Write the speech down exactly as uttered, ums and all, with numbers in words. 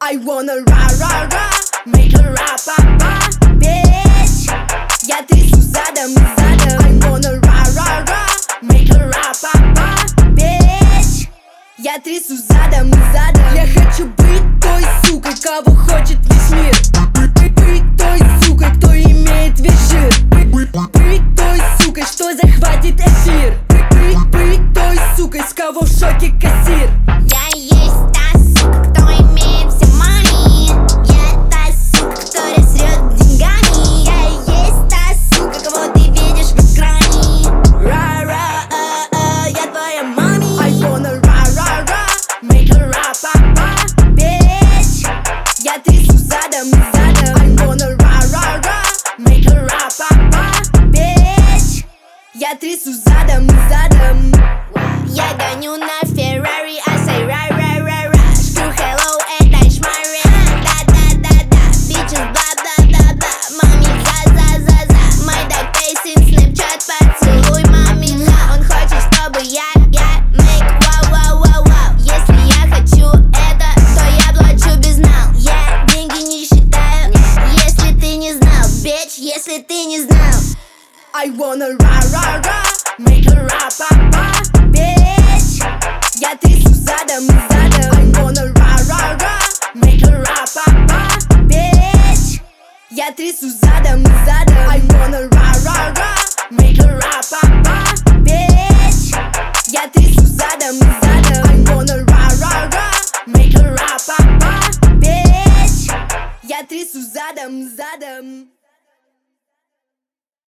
I wanna ra ra ra, make a rap pa pa, bitch. Я трясу задом и задом. I wanna ra ra ra, make a rap pa pa, bitch. Я трясу задом и задом. Я хочу быть той сукой, кого хочет весь мир. Быть той сукой, кто имеет весь жир. Быть той сукой, что захватит эфир. Быть, быть той сукой, с кого в шоке кассир. Я есть та сука, кто имеет все money. Я та сука, которая срет деньгами. Я есть та сука, кого ты видишь в экране. Ра-ра-а-а, я твоя мами. I wanna ra-ra-ra, make a rap pa pa, bitch. Я трясу задом и задом. I wanna ra-ra-ra, make a rap pa pa, bitch. Я трясу задом и задом. Я гоню на Феррари, I say ра ра ра ра. Шкру hello, это шмари. Да-да-да-да, bitches бла-бла-бла-бла. Мами за-за-за-за. Мой дагфейс in Snapchat, поцелуй мами. Он хочет, чтобы я, я make вау-вау-вау-вау. Если я хочу это, то я плачу без нал. Я деньги не считаю, если ты не знал, bitch, если ты не знал. I wanna ra-ra-ra, make a rap pa pa, bitch. Я трясу задом и задом. I wanna ra-ra-ra, make a rap pa pa, bitch. Я трясу задом и задом. I wanna ra-ra-ra, make a rap pa pa, bitch. Я трясу задом и задом. I wanna ra-ra-ra, make a rap pa pa, bitch. Я трясу задом и задом.